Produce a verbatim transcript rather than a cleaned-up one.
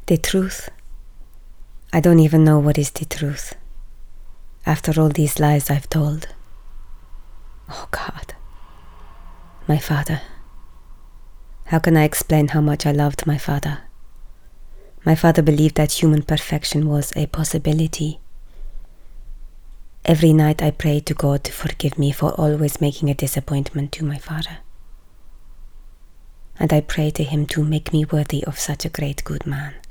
The truth? I don't even know what is the truth. After all these lies I've told. Oh God. My father. How can I explain how much I loved my father? My father believed that human perfection was a possibility. Every night I prayed to God to forgive me for always making a disappointment to my father. And I prayed to him to make me worthy of such a great good man.